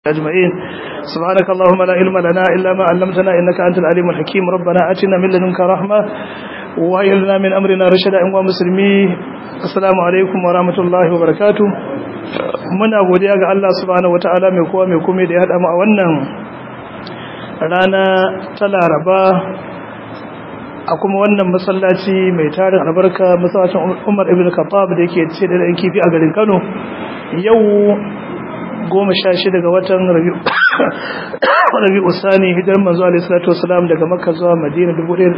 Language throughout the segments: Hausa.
أجمعين سبحانك اللهم لا علم لنا إلا ما علمتنا إنك أنت العليم الحكيم ربنا آتنا من لدنك رحمة وهيئ لنا من أمرنا رشدا أيها المسلمين السلام عليكم ورحمة الله وبركاته muna godiya ga Allah subhanahu wataala mai kowa mai komai da ya hada mu a wannan rana ta Laraba a kuma wannan masallaci mai tarin albarka masallacin Umar ibn Khattab da yake ce da kifi a garin Kano yau 16 ga watan Rabi'u Sani hijirar manzo alaihi salatu wasalam daga Makka zuwa Madina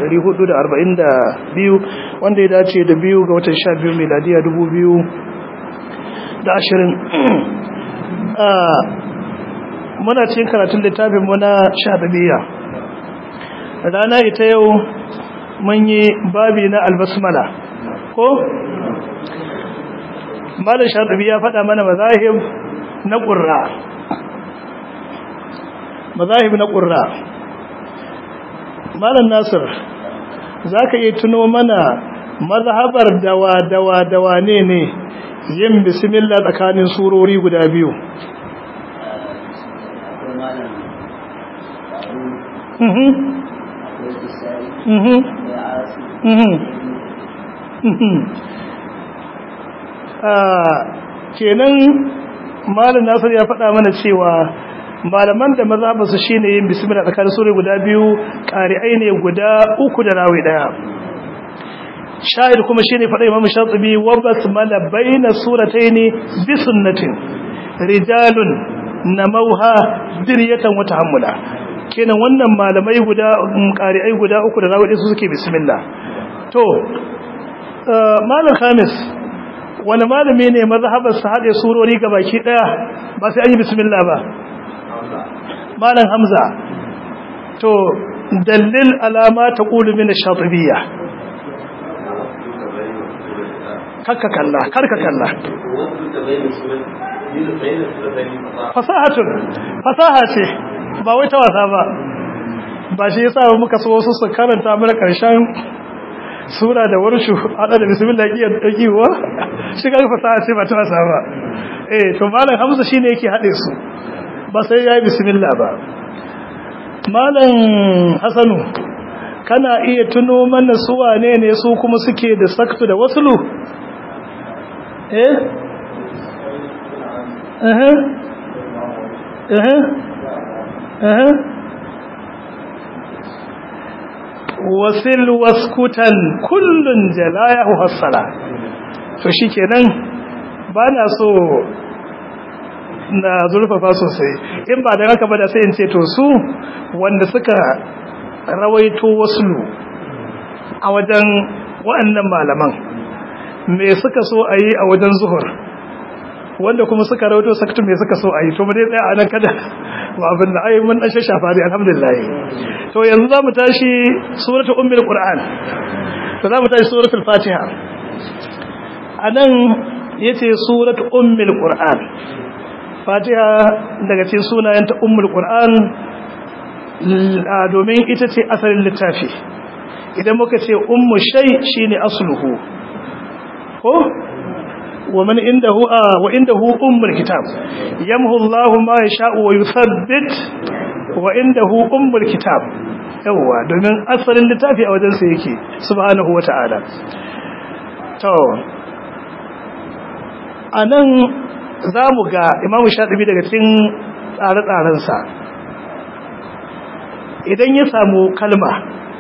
1442 wanda ya dace da 2 ga watan 12 miladiya 2020 muna cikin karatun littafin mu na Shadabiyya rana ita yau mun yi babi na albasmala ko malam Shadabiyya faɗa mana mazahib na ƙurra malam Nasir za ka iya tuno mana mazhabar dawa ne yin bismillah tsakanin surori guda biyu kenan malam Nasir ya faɗa mana cewa malaman da maza ba su shine yin bismillah tsakanin sura guda biyu qari'ai ne guda uku da rawi daya shahid kuma shine faɗa Imam Shatibi wa basmala baina surataini bi sunnatin rijalun namauha diryatan wa tahammula kenan wannan malamai guda qari'ai guda uku da rawi su suke bismillah to malam Khamis wani malami ne mazhabar sa hade surori gabaki daya ba sai an yi bismillah ba malam Hamza to dalil alama taqulu min ash-shatibiyya karka kalla fasaha ce ba wai ta wasa ba shi yasa muka so su karanta mana karshen sura da warshu hada da bismillah iya dakiwa shi ga fasaha ce ba ta wasa ba to malam Hamza shine yake hade su ba sai yayi bismillah ba malam Hasanu kana iya tuno mana su wane ne su kuma suke da saktu da waslu wasil waskutan kullun jalayahu hasala to shikenan bana so na zurfafa sosai in ba da haka ba da sai in ce to su wanda suka rawaito waslu a wajen waɗannan malaman me suka so a yi a wajen zuhur wanda kuma suka rawaito saktu me suka so a yi to mu dai tsaya a nan kada ba abin da ai mun dan shafa dai alhamdulillah to yanzu za mu tashi suratul ummul qur'an to za mu tashi suratul fatiha anan yace suratul ummul qur'an fatiha daga cikin sunayenta ummul qur'an domin ita ce asalin littafi idan muka ce ummu shay shine asluhu ko wa man indahu wa indahu ummul kitab yamhu Allahu ma yasha'u wa yuthabbit wa indahu ummul kitab yawa domin asalin littafi a wajen sa yake subhanahu wata'ala to anan zamu ga Imam Shatibi daga cikin tsare-tsarensa idan ya samu kalma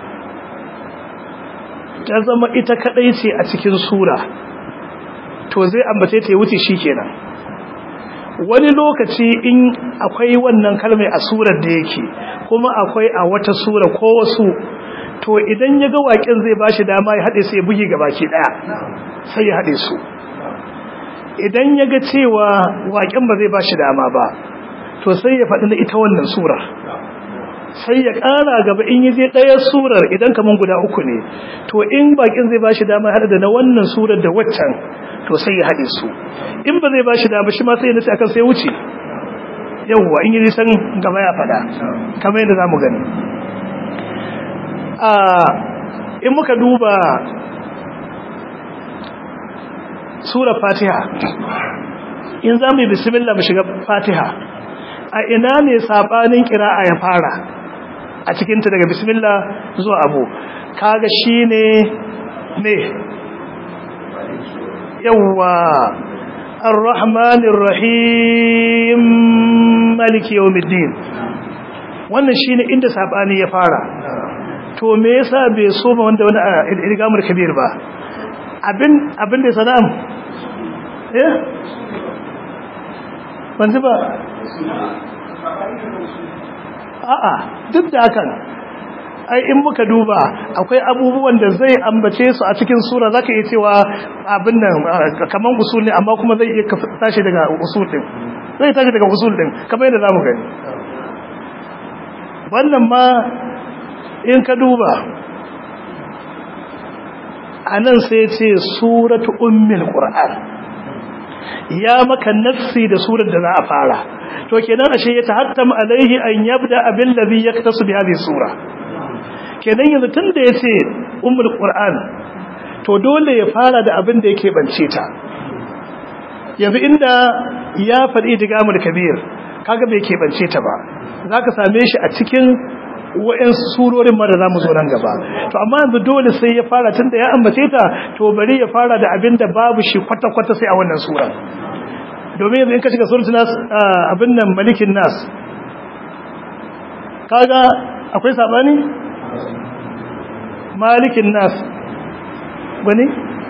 ta zama ita kadai ce a cikin sura to zai ambace ta wuce shikenan wani lokaci in akwai wannan kalmar a surar da yake kuma akwai a wata sura ko wasu to idan ya ga waƙin zai bashi dama ya hade sai ya bugi gabaki daya sai ya hade su idan ya ga cewa waƙin ba zai bashi dama ba to sai ya faɗi na ita wannan surar sai ya ƙara gaba in yi zai ɗaya surar idan kaman guda uku ne to in bakin zai bashi dama haɗa da na wannan surar da waccan to sai ya haɗe su in ba zai bashi dama shi ma sai ya nace akan sai wuce yawwa in yi san gaba ya faɗa kamar yadda za mu gani in muka duba sura fatiha in za mu yi bismillah mu shiga fatiha a ina ne sabanin qira'a ya fara a cikin ta daga bismillah zuwa abu kaga shine ne yawa ar-rahmanir rahim maliki yawmiddin wannan shine inda sabani ya fara to me yasa bai so ba wanda wani idgamul kabir ba abin da sanam banzu ba a'a duk da hakan ai in muka duba akwai abubuwan da zai ambace su a cikin sura zaka iya cewa abin nan kaman usul ne amma kuma zai iya tashi daga usul din kamar yadda zamu gani wannan ma in ka duba anan sai ce suratu ummul qur'an ya maka nafsi da surar da za a fara to kenan ashe ya tahattam alaihi an yabda bil ladhi yaktasu bi hadhihi sura kenan yanzu tunda yace ummul qur'an to dole ya fara da abin da yake bance ta yanzu inda ya faɗi digamul kabir kaga bai ke bance ta ba zaka same shi a cikin wa'in surorin ma da za mu zo nan gaba to amma yanzu dole sai ya fara tunda ya ambace ta to bari ya fara da abin da babu shi kwata-kwata sai a wannan sura domin yanzu in ka shiga suratul nas abin nan malikin nas kaga akwai sabani malikin nas bane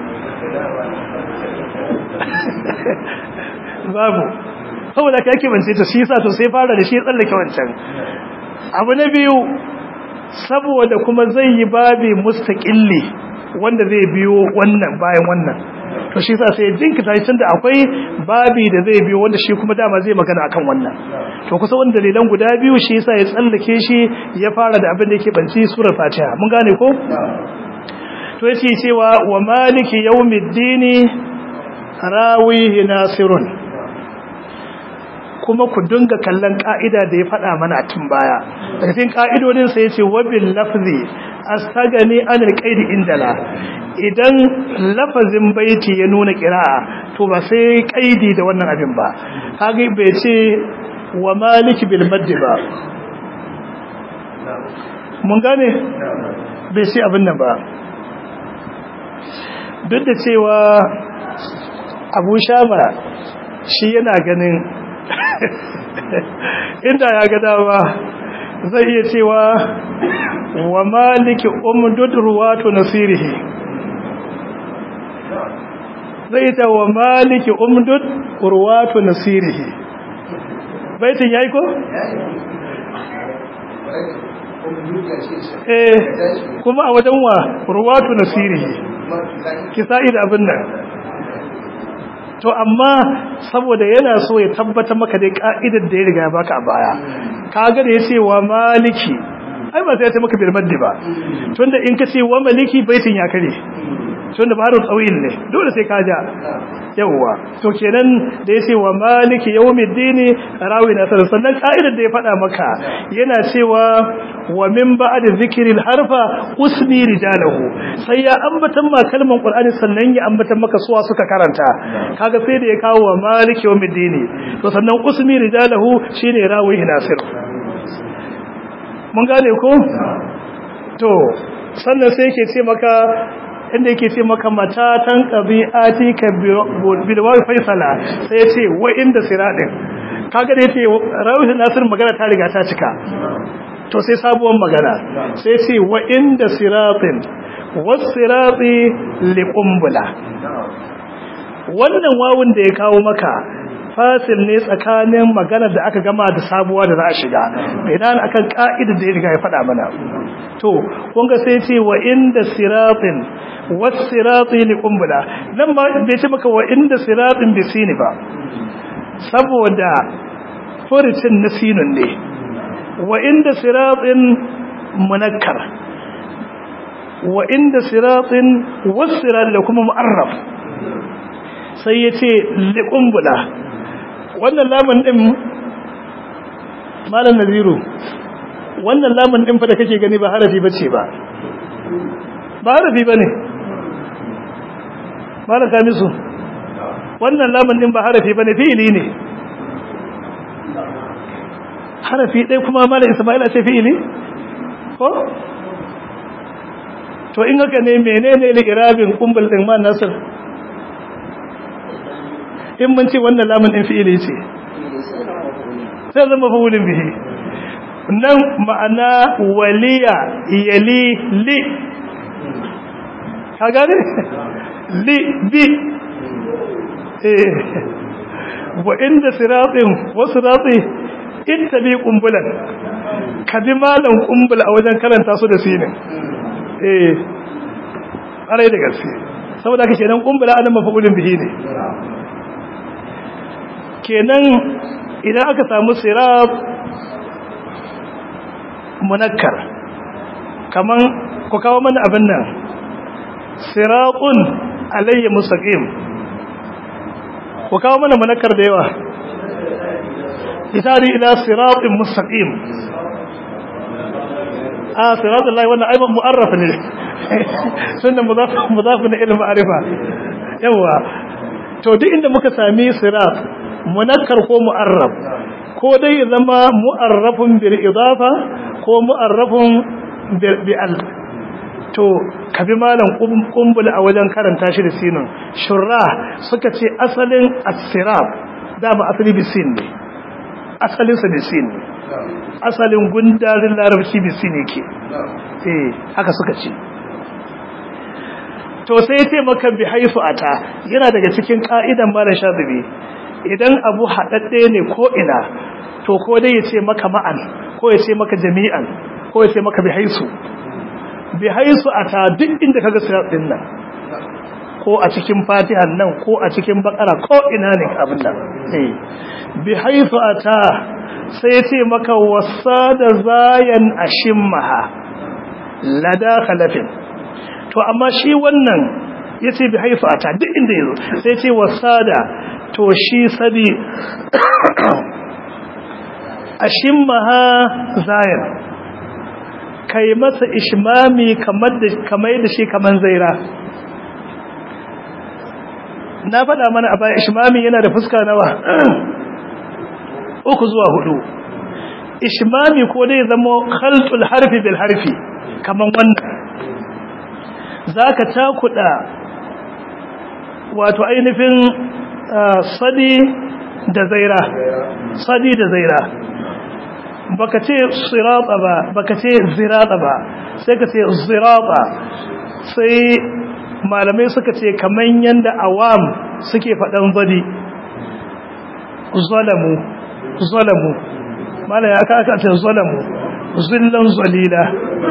babu saboda ka yake bance ta shi yasa to sai fara da shi tsallake wancan abu na biyu saboda kuma zai yi babi mustaqilli wanda zai biyo wannan bayan wannan to shi yasa sai jinkita shi tunda akwai babi da zai biyo wanda shi kuma dama zai magana akan wannan to kusa wanda dalilan guda biyu shi yasa ya tsallake shi ya fara da abin da yake banci surar Fatiha mun gane ko to yace cewa wa maliki yawmiddini rawihi nasirun kuma ku dinga kallon ka'ida da ya faɗa mana a tun baya daga cikin ka'idodin sa yace wabil lafzi astagani anil qaidi indala idan lafazin baiti ya nuna qira'a to ba sai qaidi da wannan abin ba kage bai ce wa maliki bil madd ba mun gane bai ce abin nan ba duk da cewa Abu Shama shi yana ganin inda ya ga dama zai iya cewa wa maliki umdud ruwatu nasirihi zai ta wa maliki umdud ruwatu nasirihi baitin yayi ko kuma a wajen wa ruwatu nasirihi kisa'i da abin nan to amma saboda yana so ya tabbata maka dai ka'idar da ya riga ya baka a baya kaga da yace wa maliki ai ba sai ya ce maka bil maddi ba tunda in ka ce wa maliki baitin ya kare tunda baharul tawil ne dole sai ka ja yawa to kenan da yace wa maliki yawmiddin rawina sannan ka'idar da ya faɗa maka yana cewa wa min ba'd dhikril harfa usmi rijalahu sai ya ambatan ma kalman qur'ani sannan ya ambatan maka suwa suka karanta kaga sai da ya kawo wa maliki yawmiddin to sannan usmi rijalahu shine rawi nasir mun gane ko to sannan sai yake ce maka inda yake ce maka matatan qabi'ati ka bil wa faisala sai yace wa inda siradin kaga da yace rawi nasir magana ta riga ta cika to sai sabuwar magana sai yace wa inda siratin was-sirati liqumbula wannan wawun da ya kawo maka fasil ne tsakanin magana da aka gama da sabuwa da za a shiga idan akan ka'ida da ya riga ya faɗa mana to kun ga sai ce wa inda siratin was-sirati liqumbula nan ma bai ce maka wa inda siratin bisini ba saboda furucin nasinun ne wa inda siratin munakkar wa inda siratin was-sirati da kuma mu'arraf sai yace liqumbula wannan lamun din malam naziru wannan lamun din fa da kake gani ba harafi bace ba harafi bane malam kamisu wannan lamun din ba harafi bane fi'ili ne harafi ɗaya kuma malam Isma'il a ce fi'ili ko to in haka ne menene li'irabin kumbul din man nasir in mun ce wannan lamun din fi'ili ce sai zama maf'ulun bihi nan ma'ana waliya yali li ka gane li bi wa inda siratin wa sirati ittabi kumbulan kadi malan kumbul a wajen karanta su da sinin ƙarai da gaske saboda haka kenan kumbula anan mafa'ulun bihi ne kenan idan aka samu sirat munakkar kaman ku kawo mana abin nan siratun alayya mustaqim ku kawo mana munakkar da yawa itari ila siratin mustaqim siratul lahi wannan aiban mu'arraf ne sunnan mudaf ne ilmu ma'rifa yawa to duk inda muka sami sirat munakkar ko mu'arraf ko dai zama mu'arrafun bil idafa ko mu'arrafun bi al to kabi malam kumbul a wajen karanta shi da sinin shurra suka ce asalin as-sirat dama asali bi sin ne asalin sa bi sin ne asalin gundarin larabci bi sin yake haka suka ce to sai ce maka bi haifu ata yana daga cikin ka'idan malam shadibi idan abu hadadde ne ko ina to ko dai ya ce maka ma'an ko ya ce maka jami'an ko ya ce maka bi haisu ata duk inda kaga sirat din nan ko a cikin fatihan nan ko a cikin bakara ko ina ne abin nan bi haisu ata sai ya ce maka wasada zayan ashimmaha lada khalafin to amma shi wannan yace bi haisu ata duk inda yazo sai ya ce wasada to shi sadi ashimmaha zayan kai masa ishmami kamar da shi kaman zaira na faɗa mana a baya ishmami yana da fuska nawa 3 zuwa 4 ishmami ko dai zama khaltul harfi bil harfi kaman wannan zaka takuda wato ainihin sadi da zaira baka ce sirata ba baka ce zirata ba sai ka ce zirata sai malamai suka ce kaman yanda awam suke faɗan zadi zalamu malai aka ce zalamu zillan zalila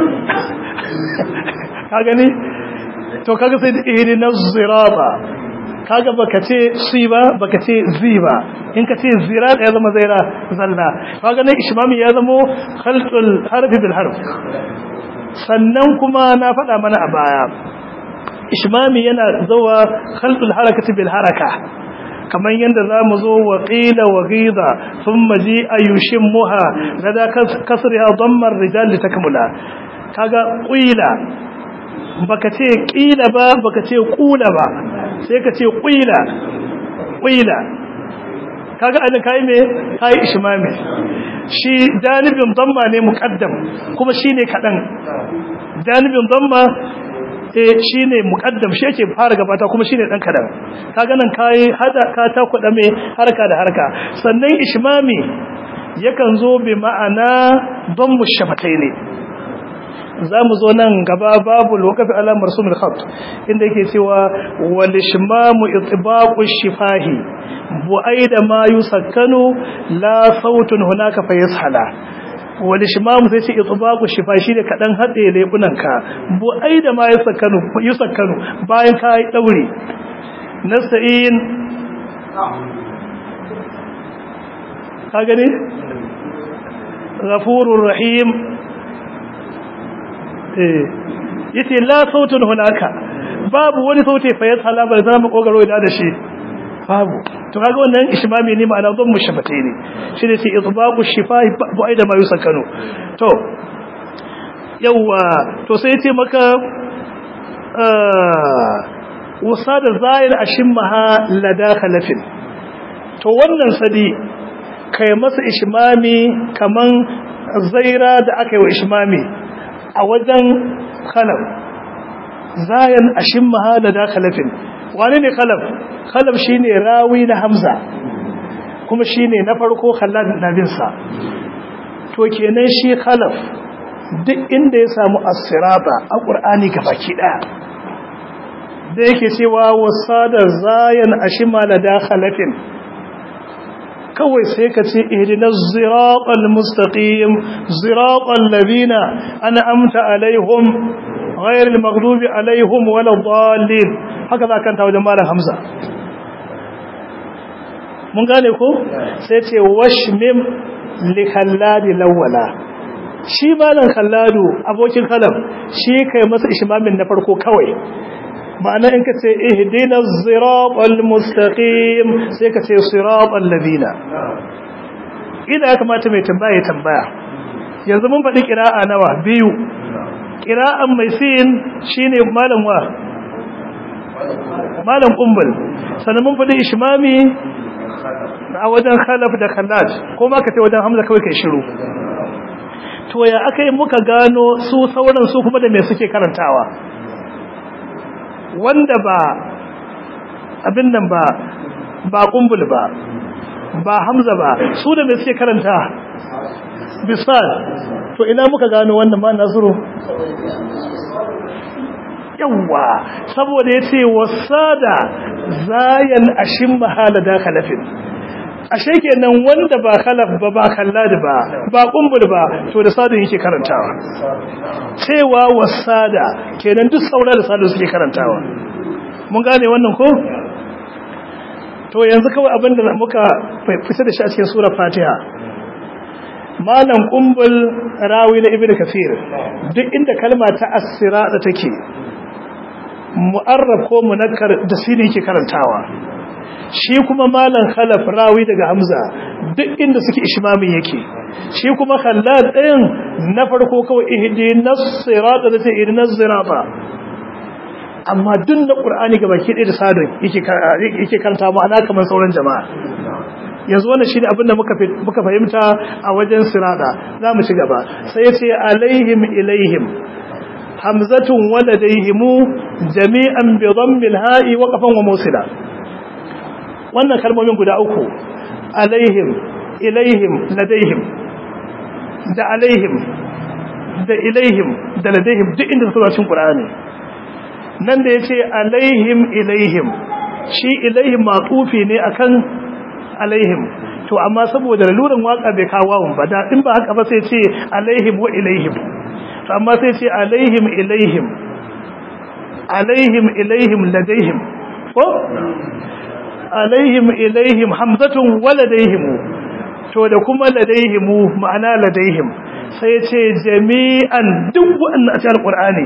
ka gani to kaga sai ihdina zirata kaga baka ce si ba baka ce zi ba in ka ce zira ya zama zaira zalla kaga ne ishmami ya zama khalqul harfi bil harf sannan kuma na faɗa mana a baya ishmami yana zuwa khalqul harakati bil haraka kaman yanda zamu zo wa qila wa ghida thumma ji ayushimmuha lada kasriha damma ar-rijal litakmula kaga qila baka ce qila ba baka ce qula ba sai ka ce ƙwila kaga anan kai me kai ishmami shi janibin damma ne muqaddam kuma shine kadan janibin damma shine muqaddam shi yake fara gabata kuma shine dan kadan kaga nan kai hada ka ta kuda me harka da harka sannan ishmami yakan zo bi ma'ana dammu shafataini zamu zo nan gaba babu lokafi ala marsumul khat inda yake cewa wal ishmamu itbaqu shifahi bu'aida ma yusakkanu la sautun hunaka fayashala wal ishmamu sai ce itbaqu shifahi shine kadan hade lebunanka bu'aida ma yusakkanu bayan kai daure nasta'in ka gani ghafurur rahim yace la sautun hunaka babu wani sauti fa yashala ba za mu kogaro da shi babu to kaga wannan ishmami ne ma'ana don mushafatai ne shi ne ce itbaqu shifahi bu aida ma yusakanu to yawa to sai yace maka wasada zair ashimmaha lada khalafin to wannan sadi kai masa ishmami kaman zaira da aka yi wa ishmami a wajen khalaf zayan ashimma da khalafin. wani ne khalaf shine rawi na hamza kuma shine na farko khallad nabinsa. to kenan shi khalaf duk inda ya samu as-sirata a qur'ani gabaki daya da yake cewa wasada zayan ashimma da khalafin, kawai sai ka ce ihdinas siratal mustaqim siratal ladina an'amta alaihim ghayril maghdubi alaihim waladdallin. haka za ka ta wajen malam Hamza. mun gane ko sai ce washmim li khalladi lawala, shi malam khalladu abokin kalam shi kai masa ishmamin na farko kawai. ma'ana in ka ce ihdinas siratal mustaqim sai ka ce siratal ladina. idan ya kamata mai tambaya yanzu mun faɗi qira'a nawa biyu. qira'an mai sin shine malam umbul, sannan mun faɗi ishmami a wajen khalaf da khallad, ko ma ka ce wajen hamza kawai kai shiru. to ya akai muka gano su sauran su kuma da me suke karantawa, wanda ba abin nan ba kumbul ba hamza ba, su da me suke karanta bisal. to ina muka gano wannan ma nazuru yawa saboda yace wasada zayan ashim mahala da khalafin. ashe kenan wanda ba khalaf ba kallad ba kumbul ba to da sadin yake karantawa. cewa wasada kenan duk saura da sadin suke karantawa. mun gane wannan ko? to yanzu kawai abinda muka fita da shi a cikin sura Fatiha, malam kumbul rawi na ibnu kathir duk inda kalma ta as-sirata take mu'arrab ko munakkar da sini yake karantawa. shi kuma malam khalaf rawi daga hamza duk inda suke ishmamin yake. shi kuma khallad ɗayan na farko kawai ihdinas sirata da ta ihdinas sirata, amma duk na qur'ani gabaki ɗaya da sadin yake karanta ma'ana kamar sauran jama'a. yanzu wannan shine abin da muka fahimta a wajen sirada. za mu ci gaba sai ya ce alaihim ilaihim hamzatun waladaihimu jami'an bi dhammil ha'i waqafan wa mawsila. wannan kalmomin guda uku alaihim ilaihim ladaihim da alaihim da ilaihim da ladaihim duk inda suka cikin qur'ani. nan da yace alaihim ilaihim, shi ilaihim matufi ne akan alaihim, to amma saboda laluran waka bai kawo wawun ba, da in ba haka ba sai ce alaihim wa ilaihim, to amma sai ce alaihim ilaihim alaihim ilaihim ladaihim ko alaihim ilaihim hamzatun waladaihim, to da kuma ladaihim ma'ana ladaihim sai ce jami'an duk wannan a cikin qur'ani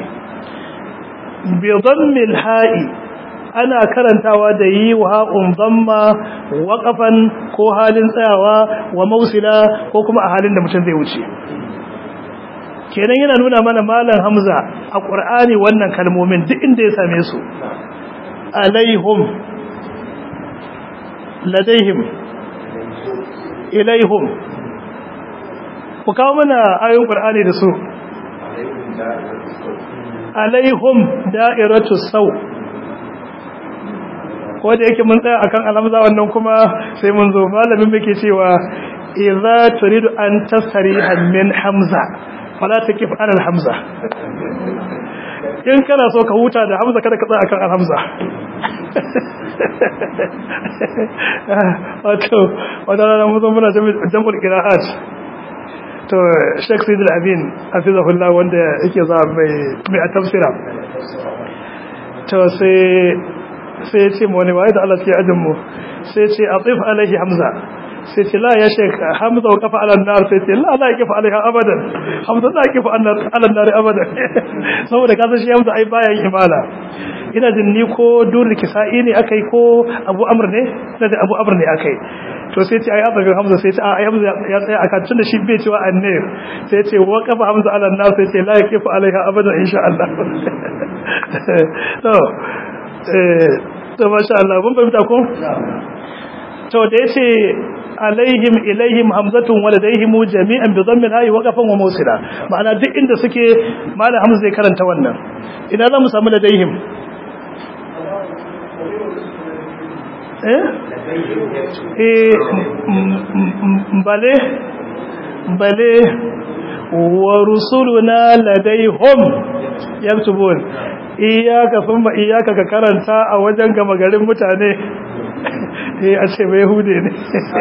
bi dhammil ha'i ana karantawa da yi wa ha'un dhamma waqafan ko halin tsayawa wa mausila ko kuma a halin da mutum zai wuce. kenan yana nuna mana malam hamza a qur'ani wannan kalmomin duk inda ya same su alaihim ladaihim ilaihim. ku kawo mana ayoyin qur'ani da su. alaihim da'iratu saw, ko da yake mun tsaya akan alhamza wannan kuma sai mun zo malamin muke cewa idza turidu an tasriha min hamza fala takif ala alhamza. in kana so ka huta da hamza kada ka tsaya akan alhamza. wato mun zo muna jam'ul qira'at, to Sheikh Sayyid Al-Abin hafizahullah wanda yake za mai tafsira, to sai ce mu wani waye da Allah ke ajin mu, sai ce atif alaihi hamza, sai ce la ya Sheikh hamza wa kafa ala nar, sai ce la yaqifu alaiha abadan, hamza la yaqifu ala nar abadan. saboda kasan shi hamza ai baya yin imala. ina jin ni ko durri kisa'i ne akai ko abu amr ne, da abu amr ne akai, to sai ce ai azabin hamza, sai ce ai hamza ya tsaya akan tunda shi bai cewa annab, sai ce wa kafa hamza ala nar, sai ce la yaqifu alaiha abadan insha Allah. to masha Allah mun fahimta ko? to da yace alaihim ilaihim hamzatun waladaihim jami'an bi dhammi al-ha'i waqafan wa mawsila ma'ana duk inda suke malam hamza zai karanta wannan ina za mu samu ladaihim bale wa rusuluna ladaihum yaktubun iyaka thumma iyaka ka karanta a wajen gama garin mutane a ce bai hude ne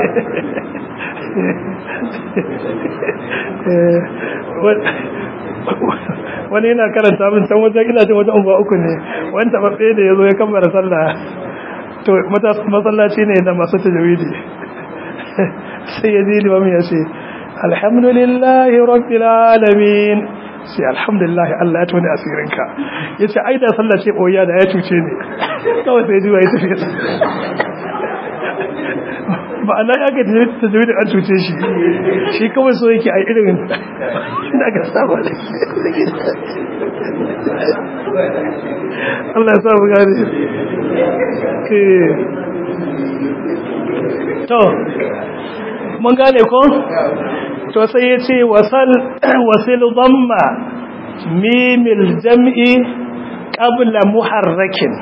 wani yana karanta min can wajen ina ce wajen umba uku ne wani taɓaɓɓe da ya zo ya kammara sallah to masallaci ne da masu tajawidi sai ya ji limamin ya ce alhamdulillahi rabbil alamin sai alhamdulillah Allah ya tone asirinka yace ai da sallah ce boya da ya cuce ni kawai sai ji wai tafi ba Allah ya ga tajwid an cuce shi kawai so yake ai irin da ga saba da Allah ya sa mu gane to mun gane ko to sai yace wasil dhamma mimil jam'i qabla muharrakin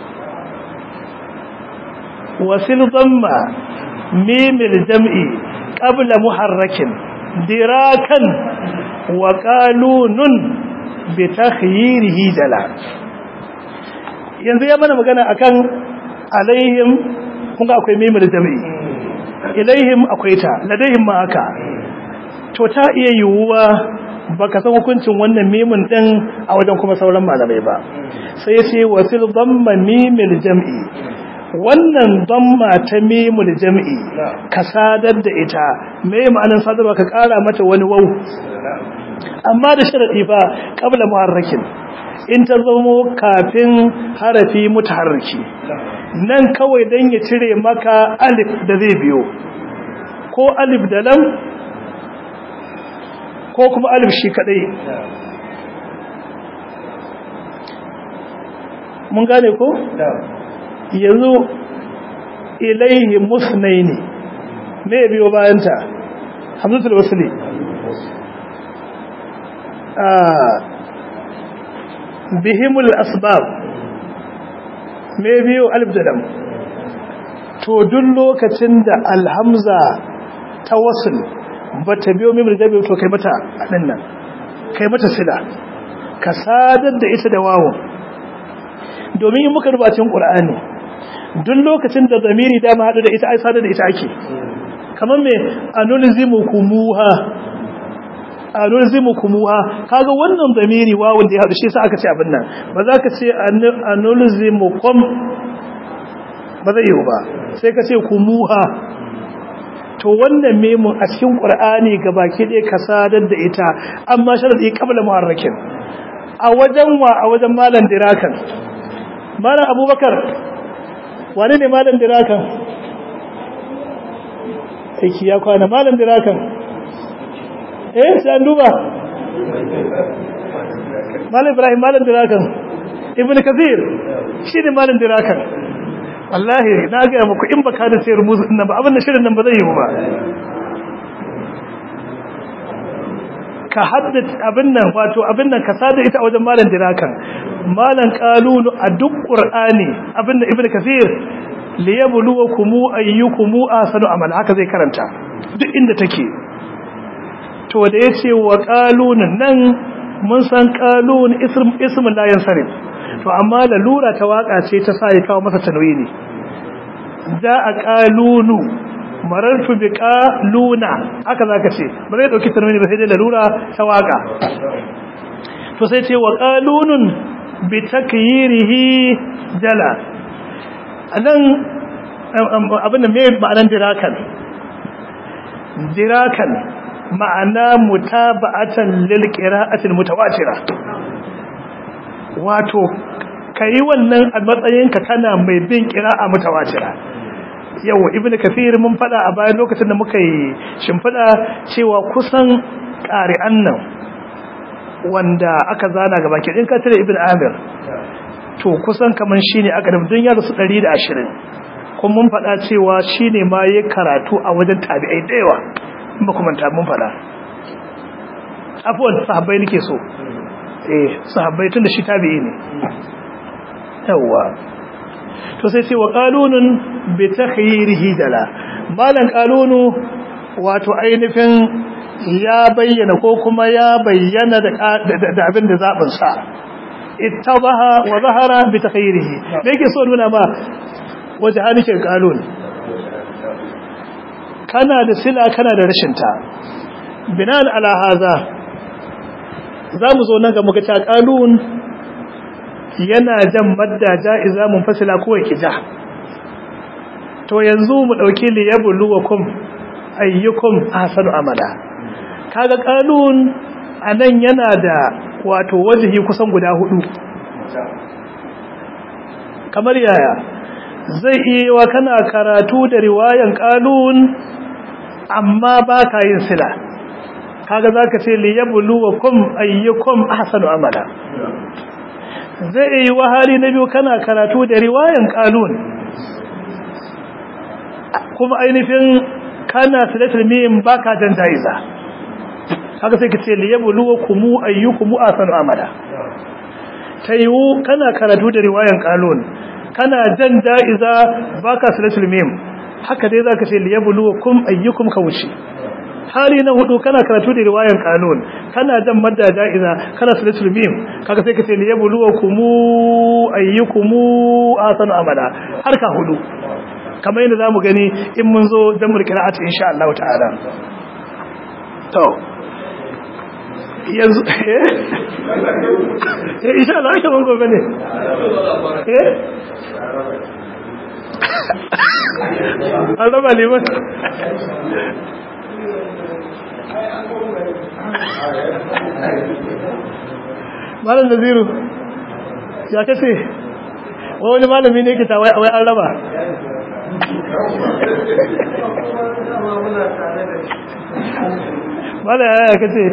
wasil dhamma mimil jam'i qabla muharrakin dirakan wa qalunun bi takhyirihi jala yanzu ya mana magana akan alaihim kun ga akwai mimil jam'i ilaihim akwai ta ladaihim ma haka to ta iya yiwuwa baka san hukuncin wannan mimin din a wajen kuma sauran malamai ba sai yace wasil dhamma mimil jam'i wannan dhamma ta mimul jam'i ka sadar da ita me ma'anar sadarwa ka kara mata wani waw amma da sharadi fa qabla muharrakin in ta zamo kafin harafi mutaharriki nan kawai dan ya cire maka alif da zai biyo ko alif da lam ko kuma alif shi kadai mun gane ko yanzu ilaihi musnaini me biyo bayanta hamzatul wasli bihimul asbab me biyo alif da lam to duk lokacin da alhamza ta wasl bata biyo mimul jabi to kai mata nan kai mata sila ka sadar da ita da wawo domin in muka rubacin qur'ani duk lokacin da zamiri da ma hadu da ita ai sadar da ita ake kamar me anulzimukumuha kaga wannan zamiri wawun da ya hadu shi yasa aka ce abin nan ba za ka ce anulzimukum ba zai yi ba sai ka ce kumuha to wannan memun a cikin qur'ani gabaki ɗaya ka sadar da ita amma sharadi qabla muharrakin a wajen malam dirakan malam abubakar wane ne malam dirakan aiki ya kwana malam dirakan sai an duba malam ibrahim malam dirakan ibn kathir shi ne malam dirakan wallahi na ga muku in baka da sayar musu din ba abin da shirin nan ba zai yi ba ka haddace abin nan wato abin nan ka sada ita a wajen malam dirakan malam qalunu a duk qur'ani abin da ibnu kathir liyabluwakum ayyukum ahsanu amala haka zai karanta duk inda take to da yace wa qalunun nan mun san qalun ism la yansarif to amma lalura ta waka ce ta sa ya kawo masa tanwini da a qalunu marartu bi qaluna haka zaka ce ba zai dauki tanwini ba sai dai lalura ta waka to sai ce wa qalunun bi takyirihi jala anan abinda me ma'anar dirakan ma'ana mutaba'atan lil qira'ati al mutawatira wato kai wannan a matsayinka kana mai bin qira'a mutawatira yawa ibnu kathir mun fada a bayan lokacin da muka yi shimfida cewa kusan qari'an nan wanda aka zana gaba ke din ka tare ibnu amir to kusan kaman shine aka da dunya da su 120 kuma mun faɗa cewa shine ma yayin karatu a wajen tabi'ai da yawa in ba kuma mun faɗa afwan sahabbai nake so sahabbai tunda shi tabi'i ne yawa to sai ce wa qalunun bi takhyirihi dala malan qalunu wato ainihin ya bayyana ko kuma ya bayyana da abin da zabin sa ittabaha wa zahara bi takhyirihi me yake so nuna ma waje hanikin qalun kana da sila kana da rashin ta binan ala haza zamu zo nan ga muga ta qalun yana jan madda ja'iza munfasila ko kija to yanzu mu dauki li yabluwakum ayyukum ahsanu amala kaga qalun anan yana da wato wajihi kusan guda hudu kamar yaya zai iya wa kana karatu da riwayan qalun amma baka yin sila kaga zaka ce li yabluwakum ayyukum ahsanu amala zai yi wahali na biyu kana karatu da riwayan qalun kuma ainihin kana silatul mim baka jan jaiza haka sai kace li yabluwakum ayyukum ahsanu amala tayu kana karatu da riwayan qalun kana jan jaiza baka silatul mim haka dai zaka ce li yabluwakum ayyukum kawshi hali na hudu kana karatu da riwayan qalun kana jan madda jaiza kana silatul mim kaga sai kace li yabluwakum ayyukum ahsanu amala har ka hudu kamar yadda zamu gani in mun zo jamul qira'ati insha Allah ta'ala to yanzu insha Allah ake mun gobe ne Allah liman malam Naziru ya kace wani malami ne yake tawai wai an raba mala ya kace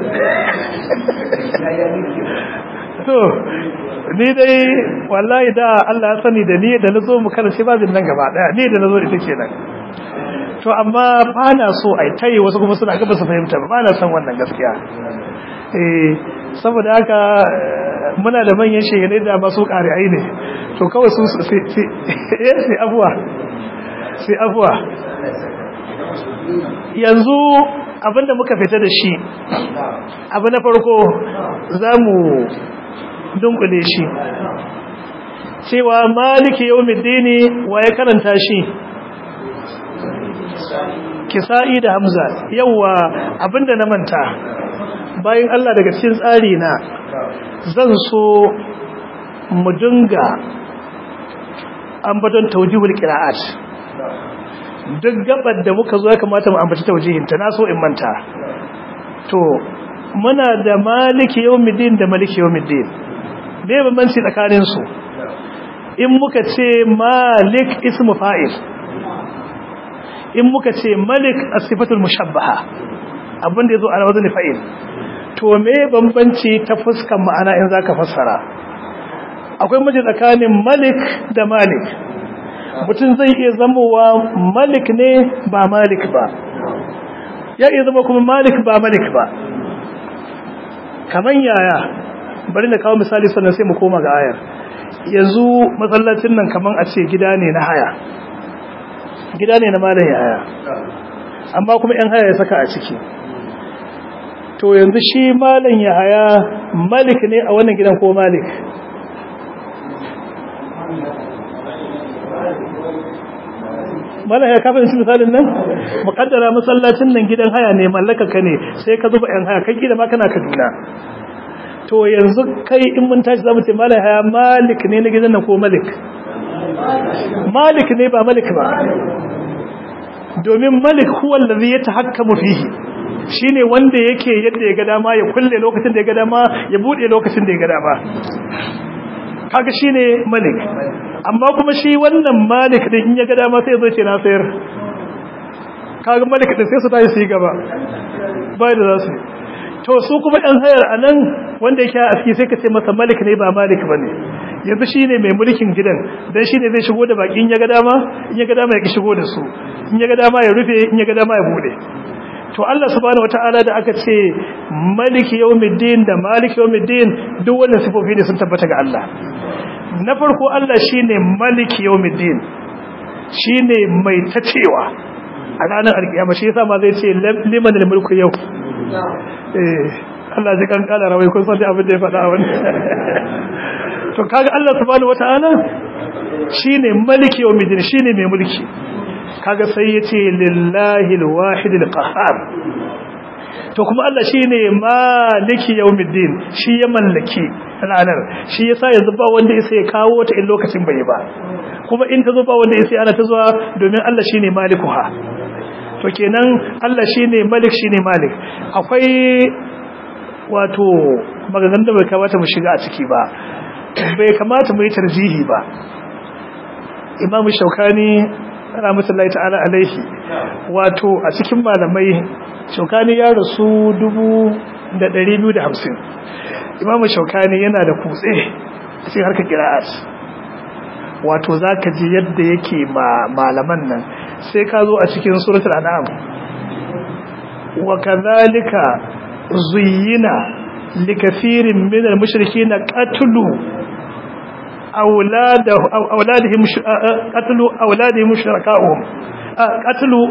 to ni dai wallahi da Allah ya sani da ni da nazo mu karshe babin nan gaba daya ni da nazo ita kenan to amma ba na so ai tayi wasu kuma suna ga ba su fahimta ba na san wannan gaskiya saboda haka muna da manyan shehinai da masu ƙari'ai ne to kawai su sai abuwa yanzu abinda muka fita da shi abu na farko za mu dunkule shi cewa maliki yawmiddini wa ya karanta shi kisa'i da hamza yawa abinda na manta bayan Allah daga cikin tsari na zan so mu dinga ambaton tawjihul qira'at duk gabar da muka zo ya kamata mu ambaci tawjihin ta na so in manta to muna da maliki yawmiddin da maliki yawmiddin me bambanci tsakanin su in muka ce malik ismu fa'il in muka ce malik as-sifatul mushabbaha abinda yazo ala wazn fa'il to me bambanci ta fuskan ma'ana in zaka fassara akwai miji tsakanin malik da malik mutum zai iya zamowa malik ne ba malik ba ya iya zama kuma malik ba malik ba kaman yaya bari na kawo misali sannan sai mu koma ga ayar yanzu masallacin nan kaman a ce gida ne na haya gida ne na malam haya amma kuma yan haya ya saka a ciki to yanzu shi malam ya haya malik ne a wannan gidan ko malik malam ya kafa shi misalin nan mukaddara masallacin nan gidan haya ne mallaka ka ne sai ka zuba yan haya kai gida ma kana Kaduna to yanzu kai in mun tashi zamu ce malam haya malik ne na gidan nan ko malik malik ne ba malik ba domin malik huwa allazi yatahakkamu fihi shine wanda yake yadda ya ga dama ya kulle lokacin da ya ga dama ya bude lokacin da ya ga dama kaga shine malik amma kuma shi wannan malik din in ya ga dama sai ya zo ce na sayar kaga malik din sai su tashi su yi gaba bai da zasu to su kuma dan hayar anan wanda yake a ciki sai ka ce masa malik ne ba malik bane yanzu shine mai mulkin gidan dan shine zai shigo da baki in ya ga dama ya shigo da su in ya ga dama ya rufe in ya ga dama ya bude to Allah subhanahu wataala da aka ce maliki yawmiddin da maliki yawmiddin duk wannan sifofi ne sun tabbata ga Allah na farko Allah shine maliki yawmiddin shine mai tacewa a ranar alkiyama shi yasa ma zai ce liman al-mulku yau Allah zai kan kala rawai kun san abin da ya faɗa wannan to kaga Allah subhanahu wataala shine maliki yawmiddin shine mai mulki kaga sai yace lillahi alwahid alqahhar to kuma Allah shine maliki yawmiddin shi ya mallaki ranar shi yasa yanzu ba wanda yake kawo ta in lokacin bai ba kuma in ta zo ba wanda yake ana ta zuwa domin Allah shine malikuha to kenan Allah shine malik shine malik akwai wato maganganun da bai kamata mu shiga a ciki ba bai kamata mu yi tarjihi ba Imam Shaukani rahmatullahi ta'ala alaihi wato a cikin malamai Shaukani ya rasu 2250 Imam Shaukani yana da kutse a cikin harkar qira'at wato zaka ji yadda yake malaman nan sai ka zo a cikin suratul an'am wa kadhalika zuyyina likathirin minal mushrikeena qatlu أولادهم شركاؤهم قتلوا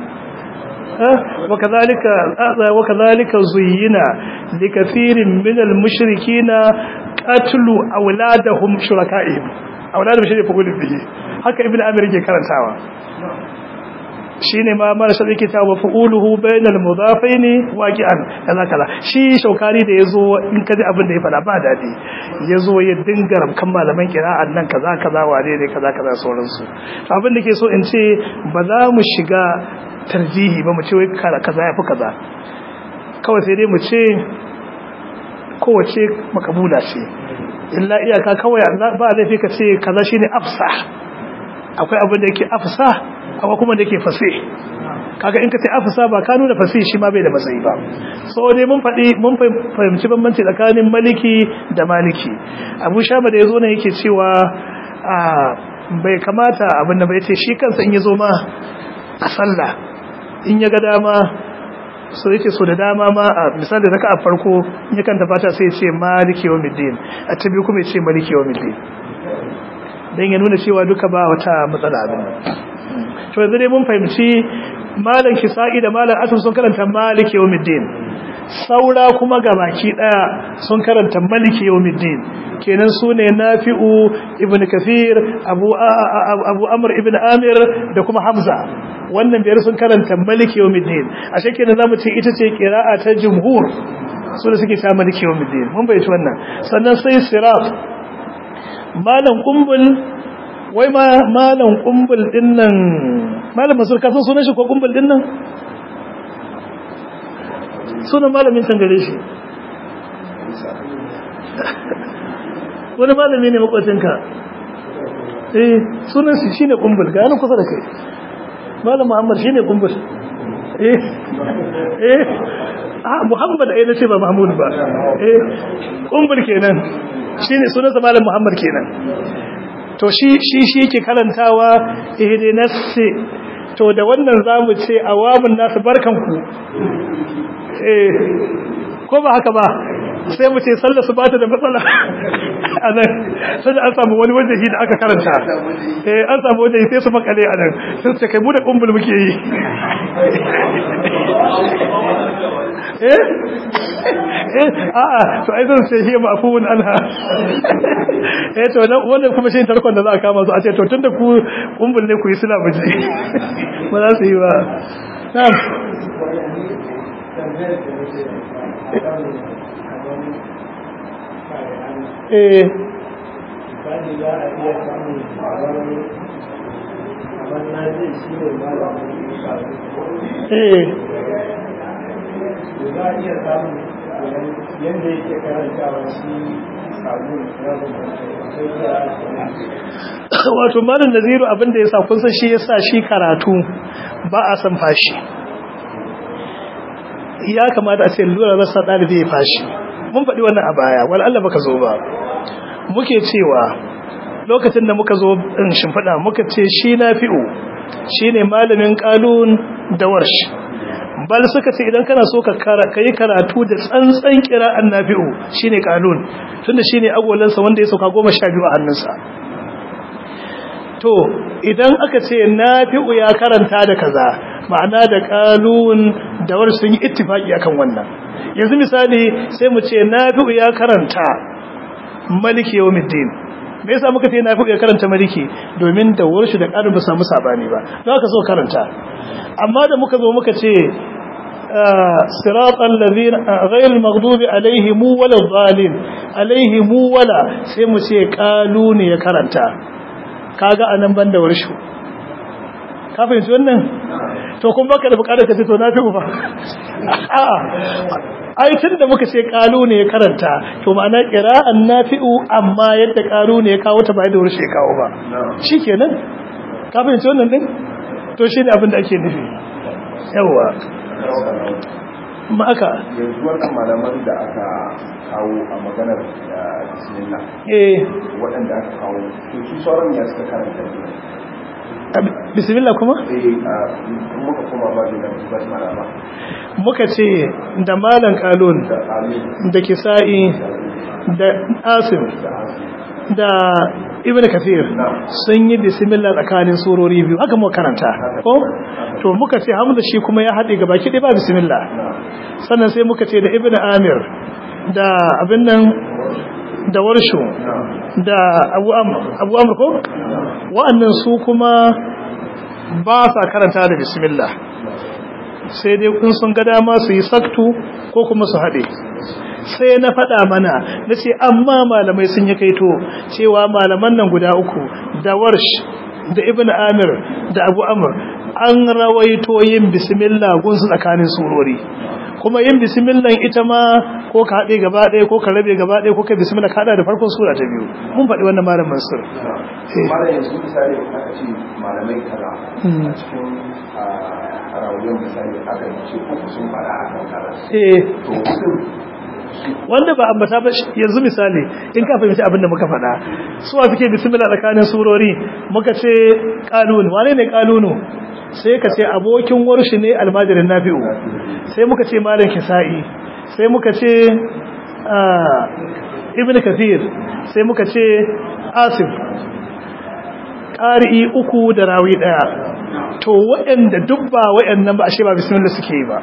وكذلك زين لكثير من المشركين قتلوا أولادهم شركائهم أولادهم شركاء فقول به haka ibn amir yake karantawa shine ma marasa yake ta wa fa'uluhu bainal mudafaini waqi'an kaza shi shaukari da yazo in kaji abin da ya fada ba dadi yazo ya dinga ramkan malaman qira'an nan kaza wane ne kaza sauransu abin da ke so in ce ba za mu shiga tarjihi ba mu ce wai kaza yafi kaza kawai sai dai mu ce kowace makabula ce illa iyaka kawai ba zai fi ka ce kaza shine afsa akwai abin da yake afsa akwai kuma da yake fasi kaga in ka ce afsa ba ka nuna fasi shi ma bai da matsayi ba so ne mun fahimci bambanci tsakanin maliki da maliki Abu Shama da yazo ne yake cewa bai kamata abin da bai ce shi kansa in yazo ma a sallah in ya ga dama so yake so da dama ma misali raka'a farko in ya kanta fata sai ya ce maliki yawmiddin a tabi kuma ya ce maliki yawmiddin dan ya nuna cewa duka ba wata matsala abin to yanzu dai mun fahimci malam Kisa'i da malam Asim sun karanta maliki yawmiddin saura kuma gabaki daya sun karanta maliki yawmiddin kenan sune Nafi'u ibn Kathir Abu Amr ibn Amir da kuma Hamza wannan biyar sun karanta maliki yawmiddin ashe kenan zamu ce ita ce qira'a ta jumhur su da suke ta maliki yawmiddin mun bayyana wannan sannan sai siraf malam kumbul wai ma malam kumbul din nan malam Mansur ka san sunan shi ko kumbul din nan sunan malamin tangare shi wani malami ne makwacinka sunan shi shine kumbul ga nan kusa da kai malam Muhammad shine kumbul Muhammad ai nace ba Mahmud ba kumbul kenan shine sunansa malam Muhammad kenan to shi yake karantawa ihdinas to da wannan zamu ce awamun nasu barkanku ko ba haka ba sai mu ce sallar su bata da matsala anan sai an samu wani wajehi da aka karanta an samu wajehi sai su makale anan sai su kai mu da kumbul muke yi a'a to ai zan sai hiya mafun anha to wannan kuma shi tarkon da za a kama su a ce to tunda ku kumbul ne ku yi suna buji ba za su yi ba na'am yadda yake karantawa shi wato malam Naziru abinda yasa kun san shi yasa shi karatu ba a san fashi ya kamata a ce lura rasa dalibi ya fashi mun faɗi wannan a baya wal Allah baka zo ba muke cewa lokacin da muka zo in shimfiɗa muka ce shi Nafi'u shine malamin qalun da warsh bal suka ce idan kana so ka yi karatu da tsantsan qira'an Nafi'u shine qalun tunda shine agolansa wanda ya sauka 12 a hannunsa to idan aka ce Nafi'u ya karanta da kaza ma'ana da qalun da warsh sun yi ittifaki akan wannan yanzu misali sai mu ce Nafi'u ya karanta maliki yawmiddin me yasa muka ce Nafi'u ya karanta maliki domin da warshi da qalun ba samu sabani ba don haka so karanta amma da muka zo muka ce siratal ladina ghayril maghdubi alaihim waladdallin alaihim wala sai mu ce qalun ya karanta kaga anan banda warshu ka fahimci wannan to kun baka da bukatar ka ce to Nafi'u ba a'a ai tunda muka ce qalu ne ya karanta to ma'ana qira'an Nafi'u amma yadda qalu ne ya kawo ta ba da warshe kawo ba shikenan ka fahimci wannan din to shine abin da ake nufi yawa ma aka yanzu wannan malaman da aka kawo a maganar bismillah waɗanda aka kawo to su sauran ya suka karanta bismillah kuma muka kuma ba da basmala ba muka ce da malan qalun da kisa'i da asim da ibn kathir sun yi bismillah tsakanin surori biyu haka muka karanta ko to muka ce hamza shi kuma ya haɗe gaba ki ba bismillah sannan sai muka ce da ibn amir da abin nan da warshu da abu amr ko wa'annan su kuma ba sa karanta da bismillah sai dai kun sun ga dama su yi saktu ko kuma su haɗe sai na faɗa mana na ce amma malamai sun yi kaito cewa malaman nan guda uku da warsh da ibn amir da abu amr an rawaito yin bismillah gunsu tsakanin surori kuma yin bismillah ita ma ko ka haɗe gaba ɗaya ko ka rabe gaba ɗaya ko ka bismillah ka haɗa da farkon sura ta biyu mun faɗi wannan malam Mansur malam yanzu misali aka ce malamai kaza a cikin rawuyan misali aka ce ko sun faɗa a kan kaza to wanda ba ambata ba yanzu misali in ka fahimci abin da muka faɗa suwa suke bismillah tsakanin surori muka ce qalun wane ne qalunu sai ka ce abokin warshi ne almajirin Nafi'u sai muka ce malam kisa'i sai muka ce ibn kathir sai muka ce asif qari'i uku da rawi daya to waɗanda duk ba waɗannan ba ashe ba bismillah suke yi ba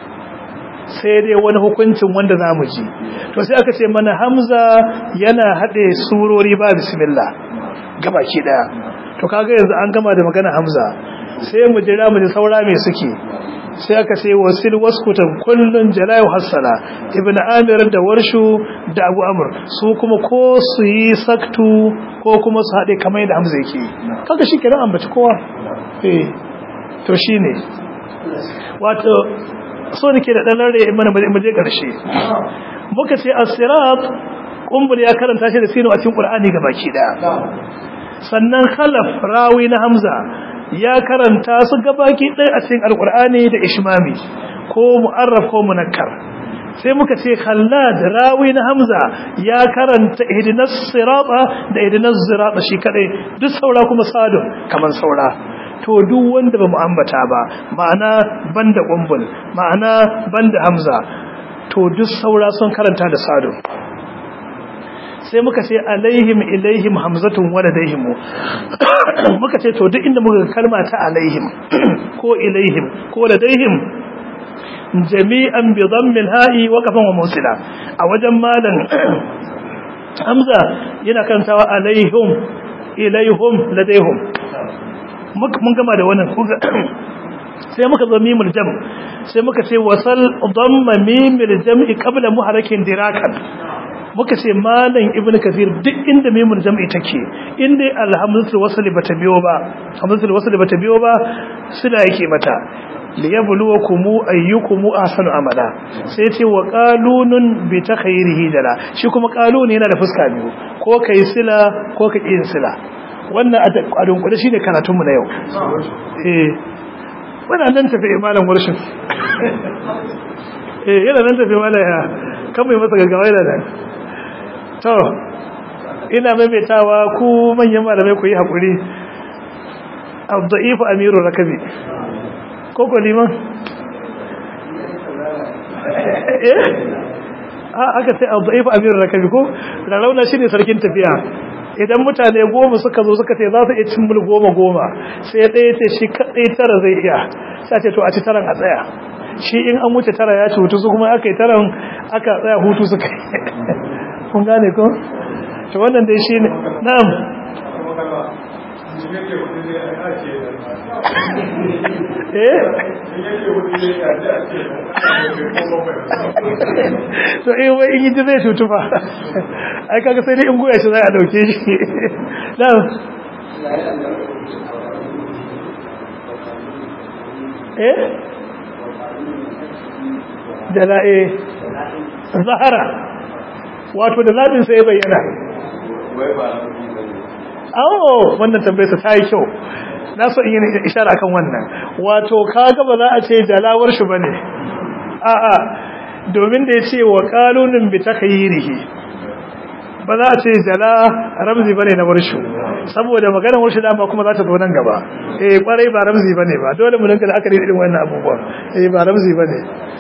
sai dai wani hukuncin wanda za mu ji to sai aka ce mana hamza yana haɗe surori ba bismillah gabaki daya to kaga yanzu an gama da magana hamza sai mu jira mu ji saura me suke sai aka ce wasil waskutan kullun jalayu hassana ibn amir da warshu da abu amr su kuma ko su yi saktu ko kuma su haɗe kamar yadda hamza yake kaga shi kiran ambaci kowa to shine wato so nake da dan rare mana mu je karshe muka ce as-sirat kumbul ya karanta shi da sinu a cikin qur'ani gabaki daya sannan khalaf rawi na hamza ya karanta su gabaki daya a cikin alqur'ani da ishmami ko mu'arraf ko munakkar sai muka ce khallad rawi na hamza ya karanta ihdinas sirata da ihdinas sirata shi kadai duk saura kuma sadun kaman saura to duk wanda ba mu ambata ba ma'ana banda kumbul ma'ana banda hamza to duk saura sun karanta da sadu sai muka ce alaihim ilaihim hamzatun waladaihim muka ce to duk inda muka kalma ta alaihim ko ilaihim ko ladaihim jami'an bi dhammil ha'i wa kafan wa mawsila a wajen malan hamza yana karantawa alaihim ilaihim ladaihim mun gama da wannan sai muka zo mimul jam sai muka ce wasal dhamma mimul jam'i qabla muharakin dirakan muka ce malam ibnu kathir duk inda mimul jam'i take inda alhamdulillah wasali bata biyo ba hamzatul wasali bata biyo ba sila yake mata liyabluwakum ayyukum ahsanu amala sai ce wa qalunun bi takhairihi dala shi kuma qalun yana da fuska biyu ko kai sila ko ka yin sila wannan a dunkule shi ne karatunmu na yau wannan nan tafi malam warshin yana nan tafi malam ya kan mai masa gaggawa yana nan to ina maimaitawa ku manyan malamai ku yi haƙuri abdu'ifu amirul rakabi ko liman aka sai abdu'ifu amirul rakabi ko rarrauna shi ne sarkin tafiya idan mutane 10 suka zo suka ce za su iya cin mul 10 sai ɗaya ce shi kaɗai 9 zai iya sai ce to a ci 9 a tsaya shi in an wuce 9 ya ci hutu su kuma aka yi 9 aka tsaya hutu suka yi kun gane ko to wannan dai shi ne na'am to wai in yi zai cutu fa ai kaga sai dai in goya shi za a dauke shi na'am dala'i zahara wato da zabin sai bayyana wannan tambayar ta yi kyau na so in yi ishara kan wannan wato kaga ba za a ce jalawar shi bane a'a domin da yace wa qalunin bi takhayirihi ba za a ce jala ramzi bane na warshu saboda maganar warshu dama kuma za ta zo nan gaba kwarai ba ramzi bane ba dole mu dinga da aka irin wannan abubuwa ba ramzi bane